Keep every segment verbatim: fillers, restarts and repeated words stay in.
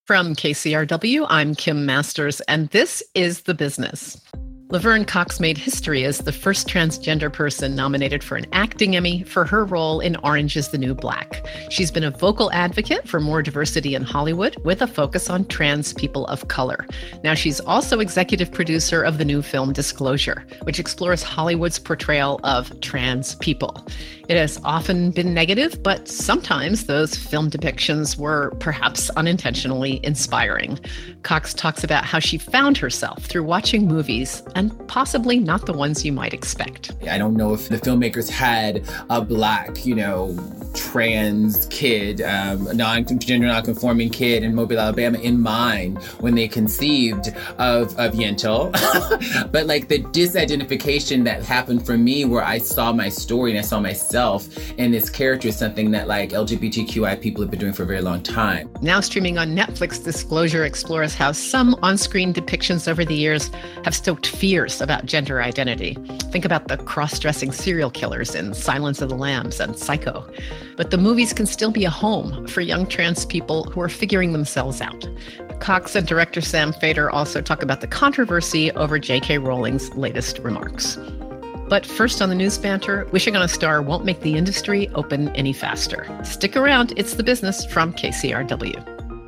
From K C R W, I'm Kim Masters, and this is The Business. Laverne Cox made history as the first transgender person nominated for an acting Emmy for her role in Orange is the New Black. She's been a vocal advocate for more diversity in Hollywood with a focus on trans people of color. Now she's also executive producer of the new film Disclosure, which explores Hollywood's portrayal of trans people. It has often been negative, but sometimes those film depictions were perhaps unintentionally inspiring. Cox talks about how she found herself through watching movies and possibly not the ones you might expect. I don't know if the filmmakers had a Black, you know, trans kid, um, non-gender, non-conforming kid in Mobile, Alabama in mind when they conceived of, of Yentl. But like the disidentification that happened for me where I saw my story and I saw myself in this character is something that like L G B T Q I people have been doing for a very long time. Now streaming on Netflix, Disclosure explores how some on-screen depictions over the years have stoked fears about gender identity. Think about the cross-dressing serial killers in Silence of the Lambs and Psycho. But the movies can still be a home for young trans people who are figuring themselves out. Cox and director Sam Feder also talk about the controversy over J K Rowling's latest remarks. But first on the news banter, wishing on a star won't make the industry open any faster. Stick around, it's The Business from K C R W.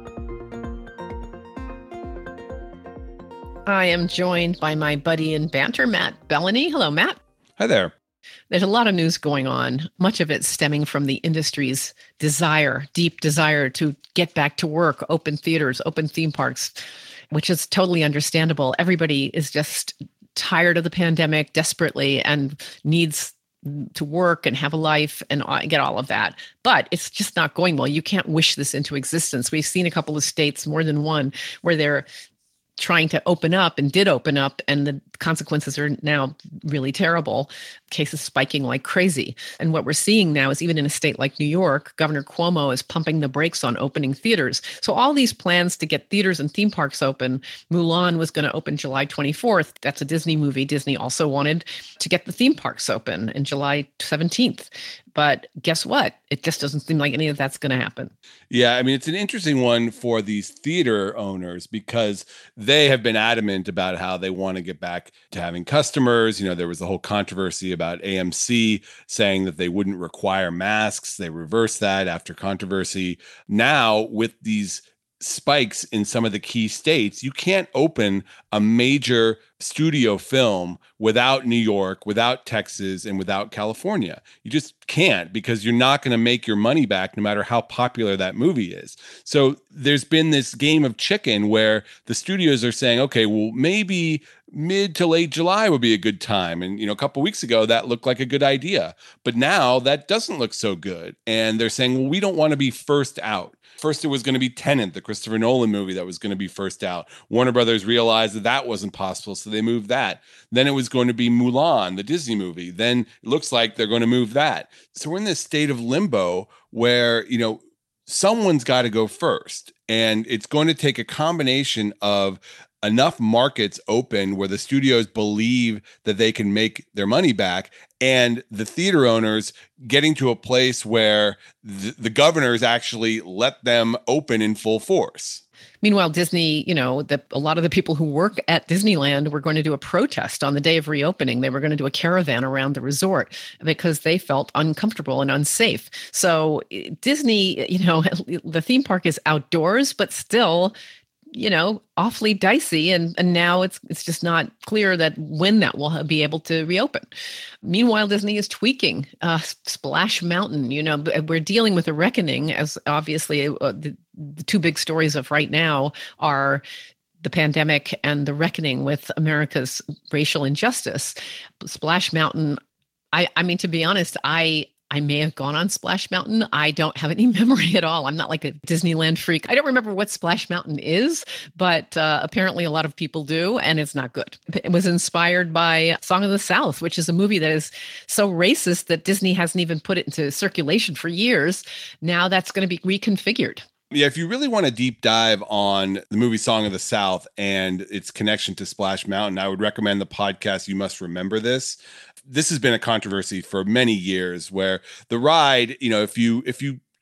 I am joined by my buddy in banter, Matt Bellany. Hello, Matt. Hi there. There's a lot of news going on, much of it stemming from the industry's desire, deep desire to get back to work, open theaters, open theme parks, which is totally understandable. Everybody is just tired of the pandemic desperately and needs to work and have a life and get all of that. But it's just not going well. You can't wish this into existence. We've seen a couple of states, more than one, where they're trying to open up and did open up, and the consequences are now really terrible. Cases spiking like crazy. And what we're seeing now is even in a state like New York, Governor Cuomo is pumping the brakes on opening theaters. So all these plans to get theaters and theme parks open, Mulan was going to open July twenty-fourth. That's a Disney movie. Disney also wanted to get the theme parks open in July seventeenth. But guess what? It just doesn't seem like any of that's going to happen. Yeah, I mean, it's an interesting one for these theater owners because they have been adamant about how they want to get back to having customers. You know, there was the whole controversy about A M C saying that they wouldn't require masks. They reversed that after controversy. Now, with these spikes in some of the key states, you can't open a major studio film without New York, without Texas, and without California. You just can't, because you're not going to make your money back no matter how popular that movie is. So there's been this game of chicken where the studios are saying, okay, well, maybe mid to late July would be a good time. And, you know, a couple of weeks ago, that looked like a good idea. But now that doesn't look so good. And they're saying, well, we don't want to be first out. First, it was going to be Tenet, the Christopher Nolan movie that was going to be first out. Warner Brothers realized that that wasn't possible, so they moved that. Then it was going to be Mulan, the Disney movie. Then it looks like they're going to move that. So we're in this state of limbo where, you know, someone's got to go first. And it's going to take a combination of enough markets open where the studios believe that they can make their money back, and the theater owners getting to a place where the, the governors actually let them open in full force. Meanwhile, Disney, you know, the, a lot of the people who work at Disneyland were going to do a protest on the day of reopening. They were going to do a caravan around the resort because they felt uncomfortable and unsafe. So Disney, you know, the theme park is outdoors, but still, you know, awfully dicey. And, and now it's it's just not clear that when that will be able to reopen. Meanwhile, Disney is tweaking uh, Splash Mountain. You know, we're dealing with a reckoning, as obviously uh, the, the two big stories of right now are the pandemic and the reckoning with America's racial injustice. Splash Mountain, I, I mean, to be honest, I I may have gone on Splash Mountain. I don't have any memory at all. I'm not like a Disneyland freak. I don't remember what Splash Mountain is, but uh, apparently a lot of people do, and it's not good. It was inspired by Song of the South, which is a movie that is so racist that Disney hasn't even put it into circulation for years. Now that's going to be reconfigured. Yeah, if you really want to deep dive on the movie Song of the South and its connection to Splash Mountain, I would recommend the podcast You Must Remember This. This has been a controversy for many years where the ride, you know, if you if you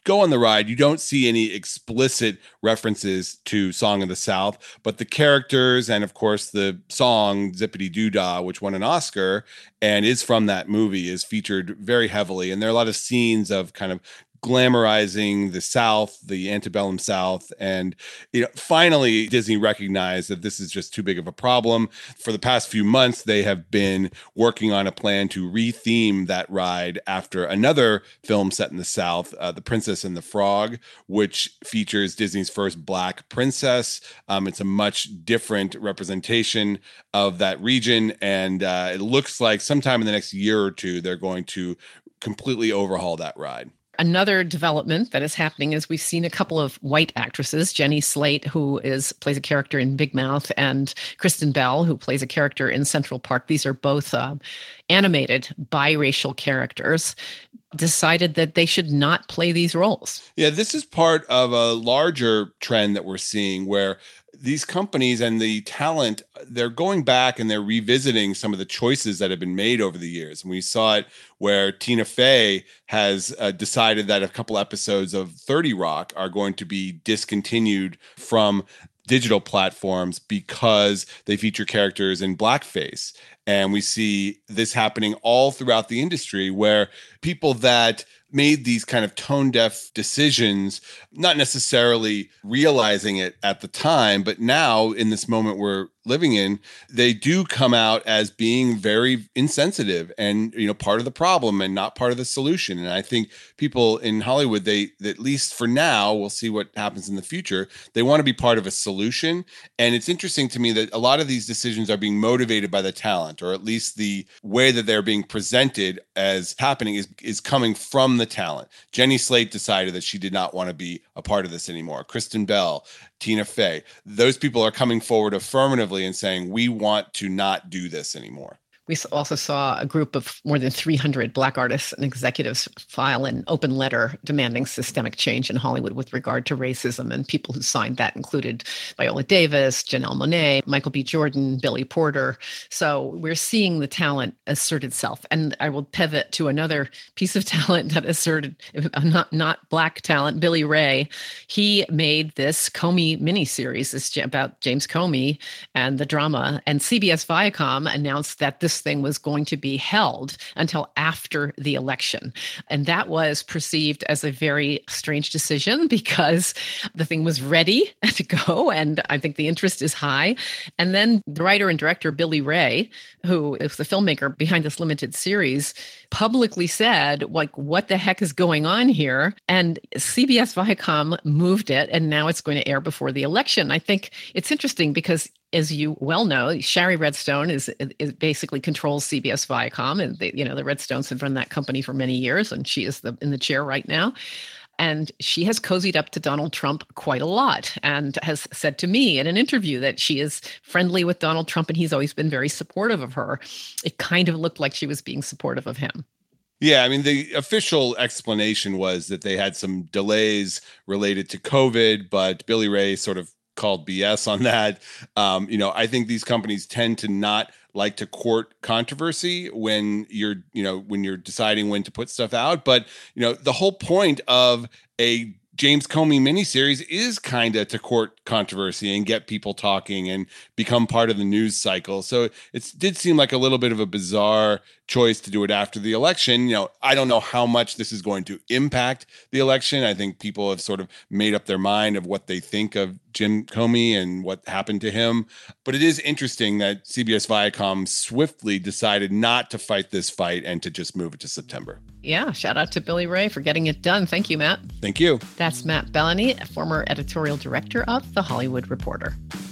go on the ride, you don't see any explicit references to Song of the South, but the characters and, of course, the song Zippity Doo Dah, which won an Oscar and is from that movie, is featured very heavily. And there are a lot of scenes of kind of glamorizing the South, the antebellum South. And, you know, finally, Disney recognized that this is just too big of a problem. For the past few months, they have been working on a plan to re-theme that ride after another film set in the South, uh, The Princess and the Frog, which features Disney's first Black princess. Um, it's a much different representation of that region. And uh, it looks like sometime in the next year or two, they're going to completely overhaul that ride. Another development that is happening is we've seen a couple of white actresses, Jenny Slate, who is plays a character in Big Mouth, and Kristen Bell, who plays a character in Central Park. These are both uh, animated biracial characters, decided that they should not play these roles. Yeah, this is part of a larger trend that we're seeing where these companies and the talent, they're going back and they're revisiting some of the choices that have been made over the years. And we saw it where Tina Fey has uh, decided that a couple episodes of thirty Rock are going to be discontinued from digital platforms because they feature characters in blackface. And we see this happening all throughout the industry where people that made these kind of tone deaf decisions, not necessarily realizing it at the time, but now in this moment we're living in, they do come out as being very insensitive and, you know, part of the problem and not part of the solution. And I think people in Hollywood, they, at least for now, we'll see what happens in the future, they want to be part of a solution. And it's interesting to me that a lot of these decisions are being motivated by the talent, or at least the way that they're being presented as happening is, is coming from the talent. Jenny Slate decided that she did not want to be a part of this anymore. Kristen Bell, Tina Fey, those people are coming forward affirmatively and saying, we want to not do this anymore. We also saw a group of more than three hundred Black artists and executives file an open letter demanding systemic change in Hollywood with regard to racism. And people who signed that included Viola Davis, Janelle Monáe, Michael B. Jordan, Billy Porter. So we're seeing the talent assert itself. And I will pivot to another piece of talent that asserted, not, not Black talent, Billy Ray. He made this Comey miniseries this about James Comey and the drama. And C B S Viacom announced that this thing was going to be held until after the election. And that was perceived as a very strange decision because the thing was ready to go. And I think the interest is high. And then the writer and director, Billy Ray, who is the filmmaker behind this limited series, publicly said, like, what the heck is going on here? And C B S Viacom moved it, and now it's going to air before the election. I think it's interesting because, as you well know, Shari Redstone is, is basically controls C B S Viacom, and they, you know the Redstones have run that company for many years, and she is the, in the chair right now. And she has cozied up to Donald Trump quite a lot and has said to me in an interview that she is friendly with Donald Trump and he's always been very supportive of her. It kind of looked like she was being supportive of him. Yeah, I mean, the official explanation was that they had some delays related to COVID, but Billy Ray sort of called B S on that. Um, you know, I think these companies tend to not like to court controversy when you're, you know, when you're deciding when to put stuff out. But, you know, the whole point of a James Comey miniseries is kind of to court controversy and get people talking and become part of the news cycle. So it did seem like a little bit of a bizarre choice to do it after the election. You know, I don't know how much this is going to impact the election. I think people have sort of made up their mind of what they think of Jim Comey and what happened to him. But it is interesting that C B S Viacom swiftly decided not to fight this fight and to just move it to September. Yeah, shout out to Billy Ray for getting it done. Thank you, Matt. Thank you. That's Matt Bellany, former editorial director of The Hollywood Reporter.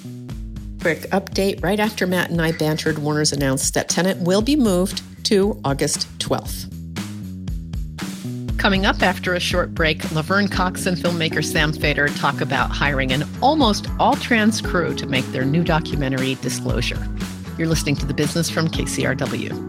Quick update. Right after Matt and I bantered, Warner's announced that Tenet will be moved to August twelfth. Coming up after a short break, Laverne Cox and filmmaker Sam Feder talk about hiring an almost all-trans crew to make their new documentary, Disclosure. You're listening to The Business from K C R W.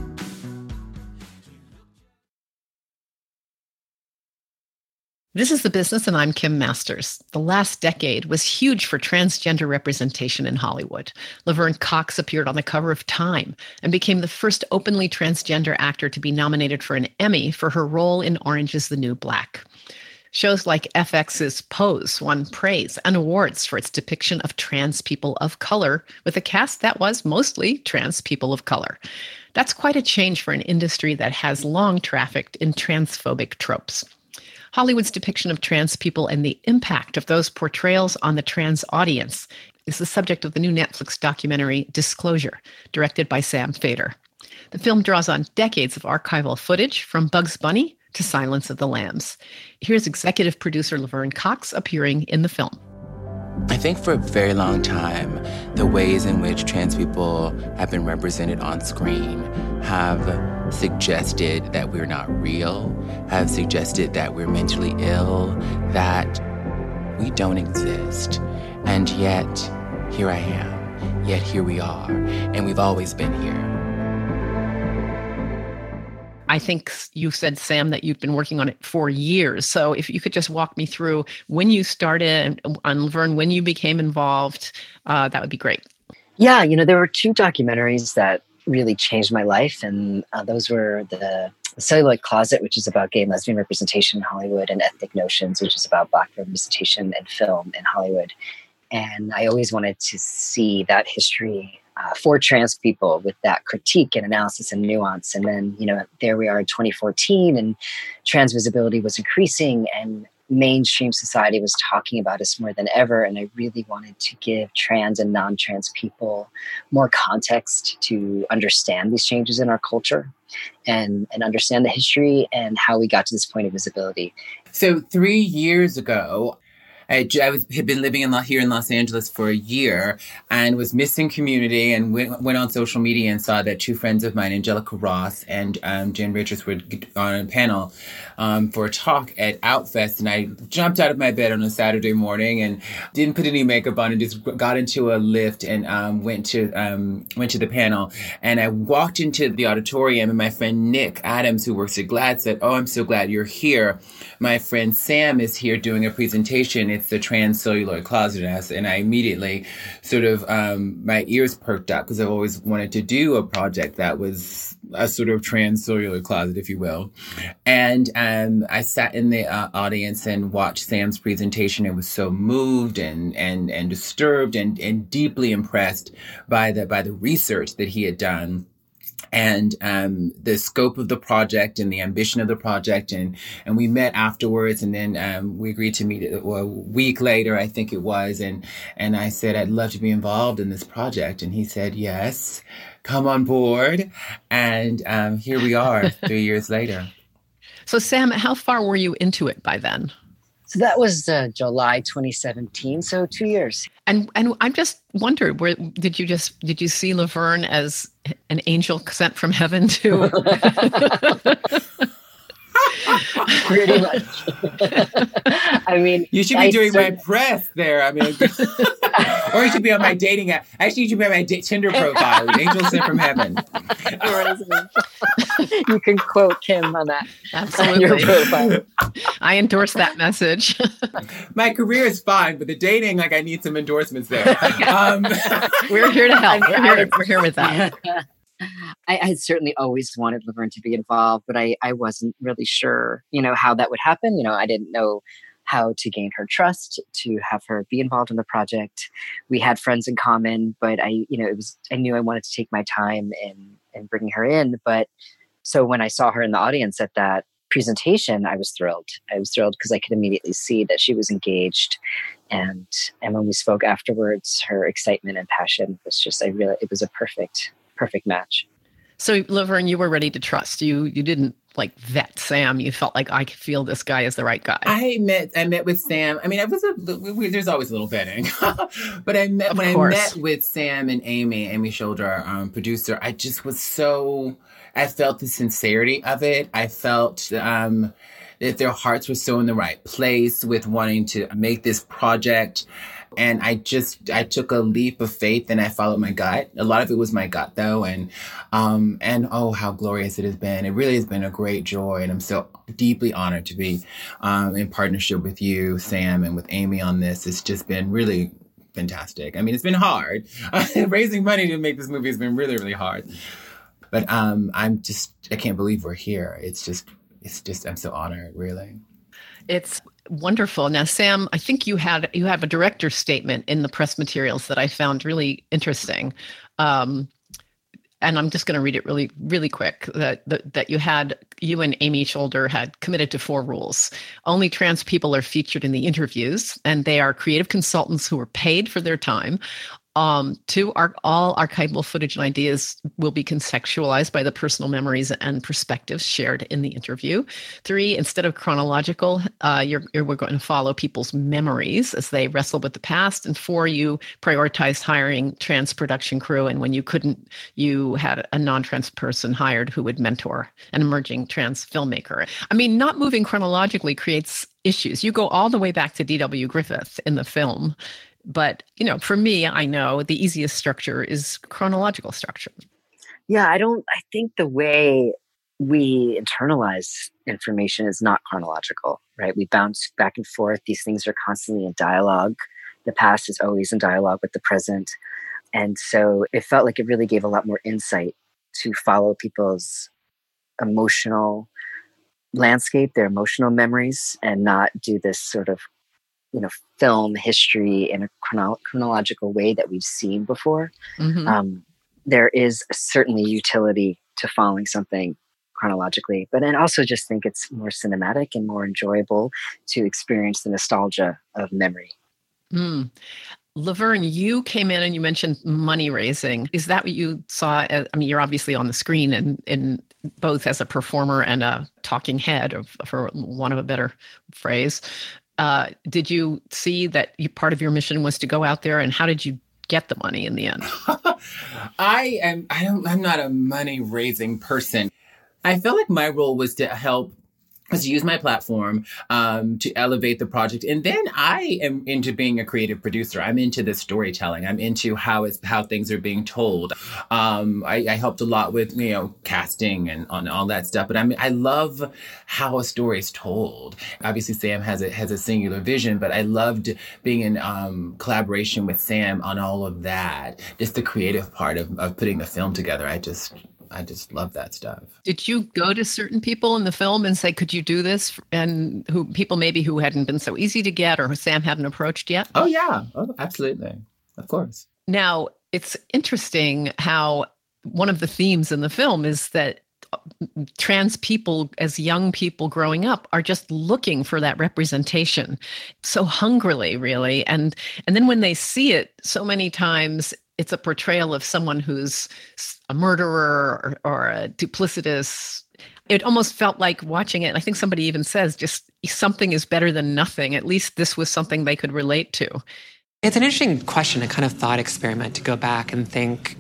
This is The Business, and I'm Kim Masters. The last decade was huge for transgender representation in Hollywood. Laverne Cox appeared on the cover of Time and became the first openly transgender actor to be nominated for an Emmy for her role in Orange is the New Black. Shows like F X's Pose won praise and awards for its depiction of trans people of color, with a cast that was mostly trans people of color. That's quite a change for an industry that has long trafficked in transphobic tropes. Hollywood's depiction of trans people and the impact of those portrayals on the trans audience is the subject of the new Netflix documentary Disclosure, directed by Sam Feder. The film draws on decades of archival footage from Bugs Bunny to Silence of the Lambs. Here's executive producer Laverne Cox appearing in the film. I think for a very long time, the ways in which trans people have been represented on screen have suggested that we're not real, have suggested that we're mentally ill, that we don't exist. And yet, here I am. Yet here we are. And we've always been here. I think you said, Sam, that you've been working on it for years. So if you could just walk me through when you started and on Laverne, when you became involved, uh, that would be great. Yeah, you know, there were two documentaries that really changed my life. And uh, those were the Celluloid Closet, which is about gay and lesbian representation in Hollywood, and Ethnic Notions, which is about Black representation in film in Hollywood. And I always wanted to see that history Uh, for trans people with that critique and analysis and nuance. And then, you know, there we are in twenty fourteen, and trans visibility was increasing and mainstream society was talking about us more than ever. And I really wanted to give trans and non-trans people more context to understand these changes in our culture and, and understand the history and how we got to this point of visibility. So three years ago, I, I was, had been living in here in Los Angeles for a year and was missing community, and went, went on social media and saw that two friends of mine, Angelica Ross and um, Jen Richards, were on a panel um, for a talk at Outfest. And I jumped out of my bed on a Saturday morning and didn't put any makeup on and just got into a Lyft and um, went to um, went to the panel. And I walked into the auditorium, and my friend Nick Adams, who works at GLAAD, said, "Oh, I'm so glad you're here. My friend Sam is here doing a presentation. It's the Trans Celluloid Closet." And I immediately sort of, um, my ears perked up because I've always wanted to do a project that was a sort of trans celluloid closet, if you will. And um, I sat in the uh, audience and watched Sam's presentation. I was so moved and and and disturbed and and deeply impressed by the by the research that he had done, and um, the scope of the project and the ambition of the project. And, and we met afterwards, and then um, we agreed to meet a, a week later, I think it was. And, and I said, "I'd love to be involved in this project." And he said, "Yes, come on board." And um, here we are three years later. So Sam, how far were you into it by then? So that was uh, July twenty seventeen, so two years. And and I'm just wondered, where did you just did you see Laverne as an angel sent from heaven to? Pretty much. I mean, you should be I doing cer- my press there. I mean, or you should be on my dating app. Actually, you should be on my da- Tinder profile. Angel sent from heaven. You can quote Kim on that. Absolutely. On your profile. I endorse that message. My career is fine, but the dating, like, I need some endorsements there. Um, we're here to help. We're here, we're here with that. I had certainly always wanted Laverne to be involved, but I, I wasn't really sure, you know, how that would happen. You know, I didn't know how to gain her trust, to have her be involved in the project. We had friends in common, but I, you know, it was, I knew I wanted to take my time in, in bringing her in. But so when I saw her in the audience at that presentation, I was thrilled. I was thrilled because I could immediately see that she was engaged. And, and when we spoke afterwards, her excitement and passion was just, I really, it was a perfect, perfect match. So Laverne, you were ready to trust. You you didn't like vet Sam. You felt like, I feel this guy is the right guy. I met I met with Sam. I mean, I was a, we, there's always a little vetting, but I met of when course. I met with Sam and Amy, Amy Shoulder, our um, producer. I just was so. I felt the sincerity of it. I felt um, that their hearts were so in the right place with wanting to make this project. And I just, I took a leap of faith and I followed my gut. A lot of it was my gut though. And, um, and oh, how glorious it has been. It really has been a great joy. And I'm so deeply honored to be, um, in partnership with you, Sam, and with Amy on this. It's just been really fantastic. I mean, it's been hard. Raising money to make this movie has been really, really hard. But, um, I'm just, I can't believe we're here. It's just, it's just, I'm so honored, really. It's wonderful. Now, Sam, I think you had you have a director's statement in the press materials that I found really interesting. Um, and I'm just going to read it really, really quick, that, that that you had, you and Amy Scholder had committed to four rules. Only trans people are featured in the interviews, and they are creative consultants who are paid for their time. Um, two, our, all archival footage and ideas will be contextualized by the personal memories and perspectives shared in the interview. Three, instead of chronological, uh, you're, you're, we're going to follow people's memories as they wrestle with the past. And four, you prioritized hiring trans production crew. And when you couldn't, you had a non-trans person hired who would mentor an emerging trans filmmaker. I mean, not moving chronologically creates issues. You go all the way back to D W Griffith in the film. But, you know, for me, I know the easiest structure is chronological structure. Yeah, I don't, I think the way we internalize information is not chronological, right? We bounce back and forth. These things are constantly in dialogue. The past is always in dialogue with the present. And so it felt like it really gave a lot more insight to follow people's emotional landscape, their emotional memories, and not do this sort of, you know, film history in a chrono- chronological way that we've seen before. Mm-hmm. Um, there is certainly utility to following something chronologically, but I also just think it's more cinematic and more enjoyable to experience the nostalgia of memory. Mm. Laverne, you came in and you mentioned money raising. Is that what you saw? As, I mean, you're obviously on the screen and in both as a performer and a talking head, or, for want of a better phrase. Uh, did you see that you, part of your mission was to go out there, and how did you get the money in the end? I am. I don't. I'm not a money raising person. I felt like my role was to help. Was to use my platform um, to elevate the project, and then I am into being a creative producer. I'm into the storytelling. I'm into how it's how things are being told. Um, I, I helped a lot with you know casting and on all that stuff. But I mean, I love how a story is told. Obviously, Sam has a has a singular vision, but I loved being in um, collaboration with Sam on all of that. Just the creative part of, of putting the film together. I just. I just love that stuff. Did you go to certain people in the film and say, could you do this? And who people maybe who hadn't been so easy to get or who Sam hadn't approached yet? Oh, yeah. Oh, absolutely. Of course. Now, it's interesting how one of the themes in the film is that trans people as young people growing up are just looking for that representation so hungrily, really. And, and then when they see it so many times, it's a portrayal of someone who's a murderer or, or a duplicitous. It almost felt like watching it. I think somebody even says just something is better than nothing. At least this was something they could relate to. It's an interesting question, a kind of thought experiment to go back and think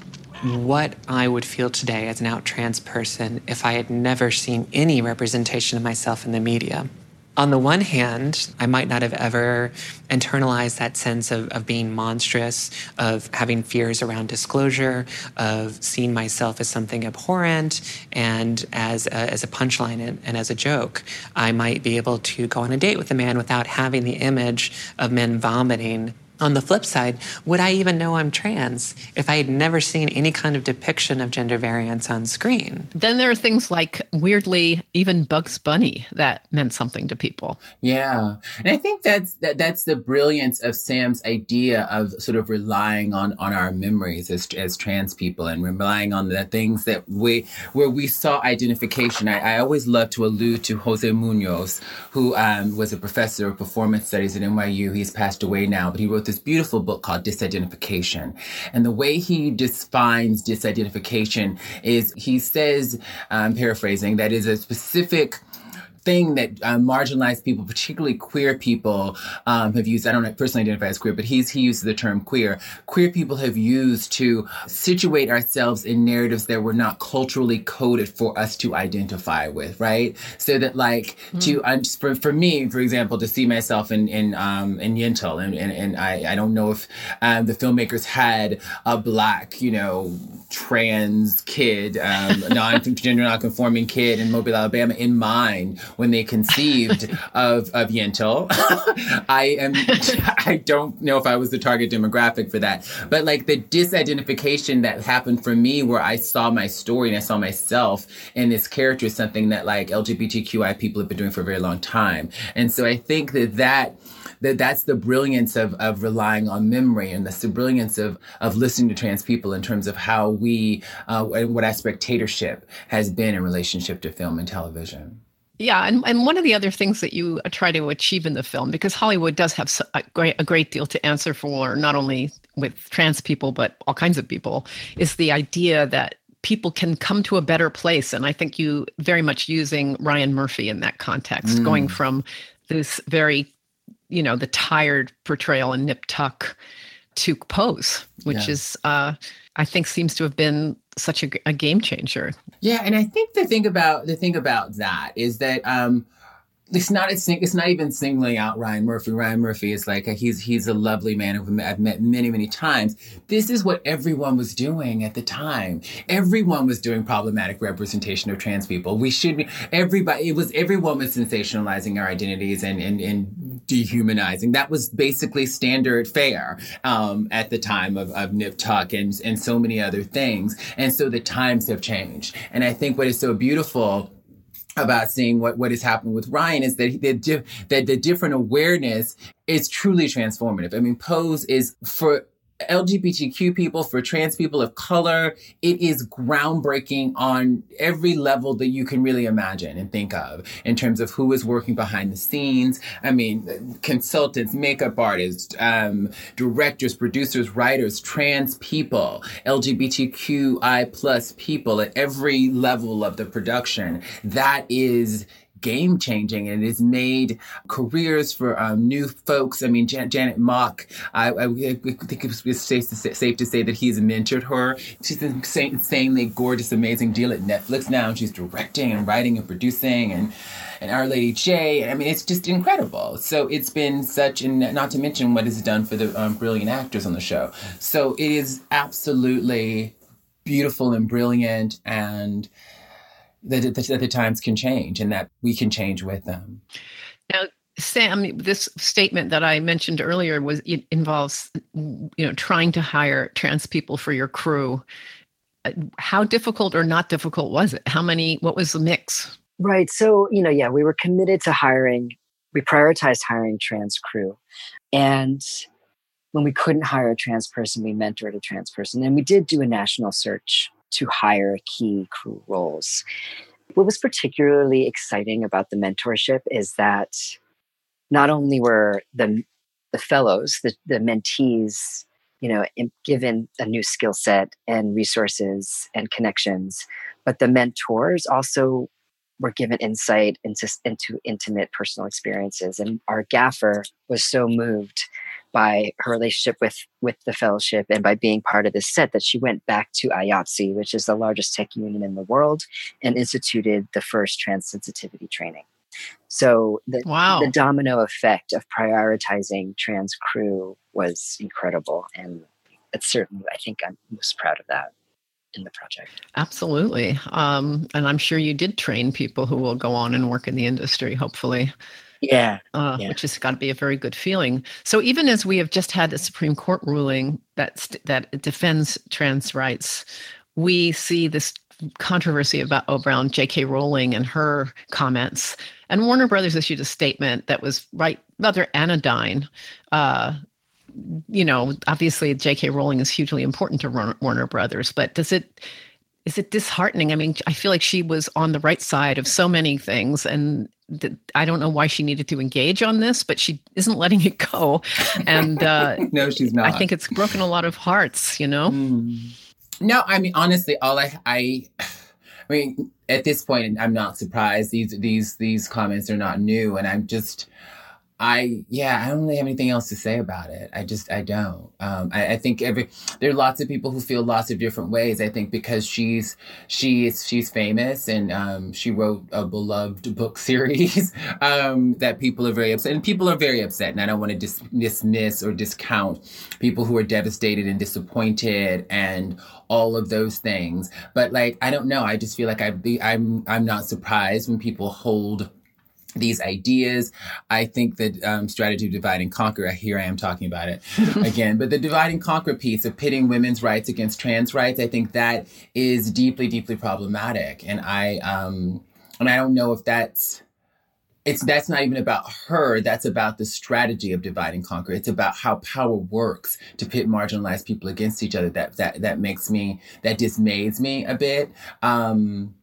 what I would feel today as an out trans person if I had never seen any representation of myself in the media. On the one hand, I might not have ever internalized that sense of, of being monstrous, of having fears around disclosure, of seeing myself as something abhorrent and as a, as a punchline and, and as a joke. I might be able to go on a date with a man without having the image of men vomiting. On the flip side, would I even know I'm trans if I had never seen any kind of depiction of gender variance on screen? Then there are things like, weirdly, even Bugs Bunny that meant something to people. Yeah. And I think that's that, that's the brilliance of Sam's idea of sort of relying on, on our memories as as trans people and relying on the things that we, where we saw identification. I, I always love to allude to Jose Munoz, who um, was a professor of performance studies at N Y U. He's passed away now, but he wrote this beautiful book called Disidentification. And the way he defines disidentification is he says, I'm paraphrasing, that is a specific thing that uh, marginalized people, particularly queer people, um, have used. I don't personally identify as queer, but he's he uses the term queer. Queer people have used to situate ourselves in narratives that were not culturally coded for us to identify with, right? So that, like, mm-hmm. to um, for for me, for example, to see myself in in um, in Yentl, and and, and I, I don't know if um, the filmmakers had a black, you know, trans kid, um, non-gender non-conforming kid in Mobile, Alabama in mind when they conceived of, of Yentl. I am, I don't know if I was the target demographic for that, but like the disidentification that happened for me where I saw my story and I saw myself in this character is something that like L G B T Q I people have been doing for a very long time. And so I think that that that that's the brilliance of, of relying on memory, and that's the brilliance of, of listening to trans people in terms of how we, uh, what our spectatorship has been in relationship to film and television. Yeah, and, and one of the other things that you try to achieve in the film, because Hollywood does have a great, a great deal to answer for, not only with trans people, but all kinds of people, is the idea that people can come to a better place. And I think you very much using Ryan Murphy in that context, mm. going from this very, you know, the tired portrayal in Nip Tuck to Pose, which yeah. is, uh, I think seems to have been such a, a game changer. Yeah. And I think the thing about, the thing about that is that, um, It's not it's not even singling out Ryan Murphy. Ryan Murphy is like, a, he's he's a lovely man who I've met many, many times. This is what everyone was doing at the time. Everyone was doing problematic representation of trans people. We should be, everybody, it was, everyone was sensationalizing our identities and, and, and dehumanizing. That was basically standard fare um, at the time of, of Nip Tuck and, and so many other things. And so the times have changed. And I think what is so beautiful about seeing what, what is happening with Ryan is that he, the, that the different awareness is truly transformative. I mean, Pose is for L G B T Q people, for trans people of color, it is groundbreaking on every level that you can really imagine and think of in terms of who is working behind the scenes. I mean, consultants, makeup artists, um, directors, producers, writers, trans people, L G B T Q I plus people at every level of the production. That is game changing, and it has made careers for um, new folks. I mean, Jan- Janet Mock, I, I, I think it was safe to, say, safe to say that he's mentored her. She's an insanely gorgeous, amazing deal at Netflix now, and she's directing and writing and producing, and and Our Lady J. I mean, it's just incredible. So it's been such, and not to mention what it's done for the um, brilliant actors on the show. So it is absolutely beautiful and brilliant, and That, that the times can change and that we can change with them. Now, Sam, this statement that I mentioned earlier was it involves, you know, trying to hire trans people for your crew. How difficult or not difficult was it? How many? What was the mix? Right. So, you know, yeah, we were committed to hiring. We prioritized hiring trans crew, and when we couldn't hire a trans person, we mentored a trans person, and we did do a national search to hire key crew roles. What was particularly exciting about the mentorship is that not only were the the fellows, the, the mentees, you know, given a new skill set and resources and connections, but the mentors also were given insight into, into intimate personal experiences. And our gaffer was so moved by her relationship with, with the fellowship and by being part of this set that she went back to I A T S E, which is the largest tech union in the world, and instituted the first trans sensitivity training. So the, wow. the domino effect of prioritizing trans crew was incredible. And it's certainly, I think I'm most proud of that in the project. Absolutely. Um, and I'm sure you did train people who will go on and work in the industry, hopefully. Yeah, uh, yeah. Which has got to be a very good feeling. So even as we have just had a Supreme Court ruling that st- that defends trans rights, we see this controversy about around J K Rowling and her comments. And Warner Brothers issued a statement that was right rather anodyne. Uh, you know, obviously J K Rowling is hugely important to Warner Brothers, but does it is it disheartening? I mean, I feel like she was on the right side of so many things, and th- I don't know why she needed to engage on this, but she isn't letting it go. And uh, no, she's not. I think it's broken a lot of hearts, you know? Mm. No, I mean, honestly, all I, I, I mean, at this point, I'm not surprised. These, these, these comments are not new. And I'm just, I, yeah, I don't really have anything else to say about it. I just, I don't. Um, I, I think every, there are lots of people who feel lots of different ways. I think because she's, she is, she's famous and um, she wrote a beloved book series um, that people are very upset. And people are very upset. And I don't want to dis- dismiss or discount people who are devastated and disappointed and all of those things. But like, I don't know. I just feel like I be, I'm, I'm not surprised when people hold these ideas. I think that um, strategy of divide and conquer, here I am talking about it again, but the divide and conquer piece of pitting women's rights against trans rights, I think that is deeply, deeply problematic. And I, um, and I don't know if that's, it's, that's not even about her. That's about the strategy of divide and conquer. It's about how power works to pit marginalized people against each other. That, that, that makes me, that dismays me a bit. Um,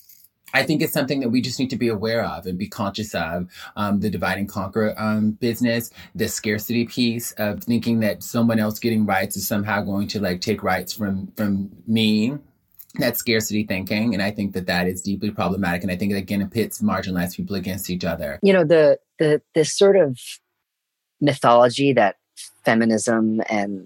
I think it's something that we just need to be aware of and be conscious of, um, the divide and conquer um, business, the scarcity piece of thinking that someone else getting rights is somehow going to like take rights from, from me. That's scarcity thinking. And I think that that is deeply problematic. And I think, again, it pits marginalized people against each other. You know, the, the, this sort of mythology that feminism and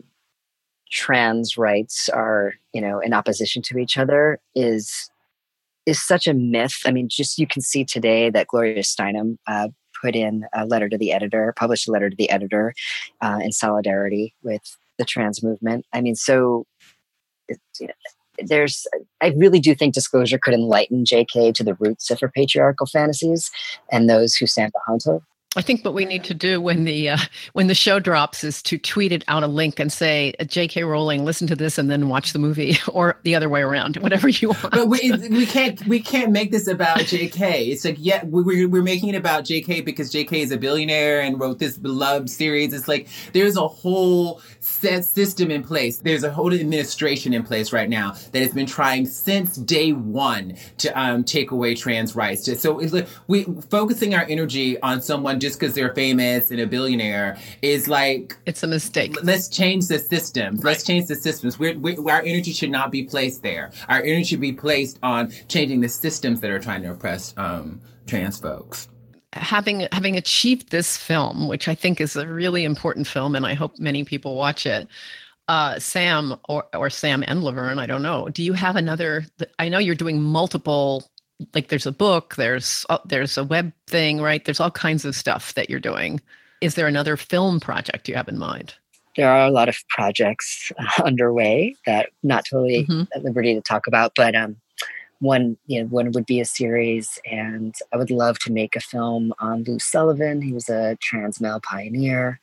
trans rights are, you know, in opposition to each other is is such a myth. I mean, just you can see today that Gloria Steinem uh, put in a letter to the editor, published a letter to the editor uh, in solidarity with the trans movement. I mean, so it, you know, there's, I really do think disclosure could enlighten J K to the roots of her patriarchal fantasies and those who stand behind her. I think what we need to do when the uh, when the show drops is to tweet it out a link and say, J K Rowling, listen to this and then watch the movie, or the other way around, whatever you want. But we, we can't we can't make this about J K. It's like, yeah, we're we're making it about J K because J K is a billionaire and wrote this beloved series. It's like there's a whole set system in place. There's a whole administration in place right now that has been trying since day one to um, take away trans rights. So it's like we focusing our energy on someone just because they're famous and a billionaire is like, it's a mistake. Let's change the systems. Let's change the systems. We're, we, our energy should not be placed there. Our energy should be placed on changing the systems that are trying to oppress um, trans folks. Having having achieved this film, which I think is a really important film, and I hope many people watch it, uh, Sam or or Sam and Laverne, I don't know. Do you have another? I know you're doing multiple. Like there's a book, there's uh, there's a web thing, right? There's all kinds of stuff that you're doing. Is there another film project you have in mind? There are a lot of projects uh, underway that I'm not totally mm-hmm. at liberty to talk about, but um, one, you know, one would be a series, and I would love to make a film on Lou Sullivan. He was a trans male pioneer.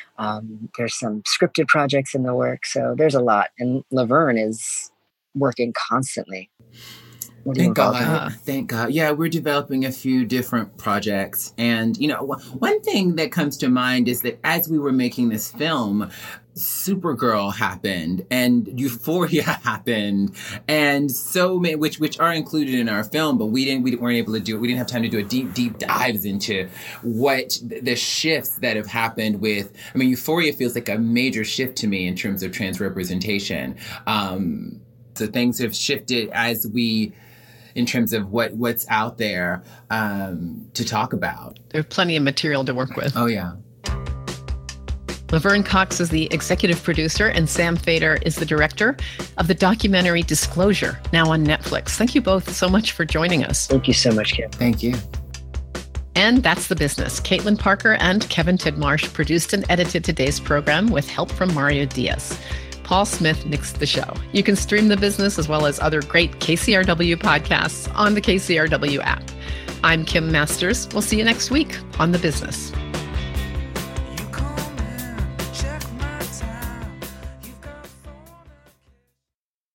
Um, there's some scripted projects in the work, so there's a lot, and Laverne is working constantly. Thank God. Thank God. Yeah, we're developing a few different projects. And, you know, one thing that comes to mind is that as we were making this film, Supergirl happened and Euphoria happened, and so many, which which are included in our film, but we didn't we weren't able to do it. We didn't have time to do a deep deep dives into what the shifts that have happened with. I mean, Euphoria feels like a major shift to me in terms of trans representation. Um, so things have shifted as we. In terms of what, what's out there um, to talk about. There's plenty of material to work with. Oh, yeah. Laverne Cox is the executive producer, and Sam Feder is the director of the documentary Disclosure, now on Netflix. Thank you both so much for joining us. Thank you so much, Kim. Thank you. And that's the business. Caitlin Parker and Kevin Tidmarsh produced and edited today's program with help from Mario Diaz. Paul Smith mixed the show. You can stream The Business as well as other great K C R W podcasts on the K C R W app. I'm Kim Masters. We'll see you next week on The Business.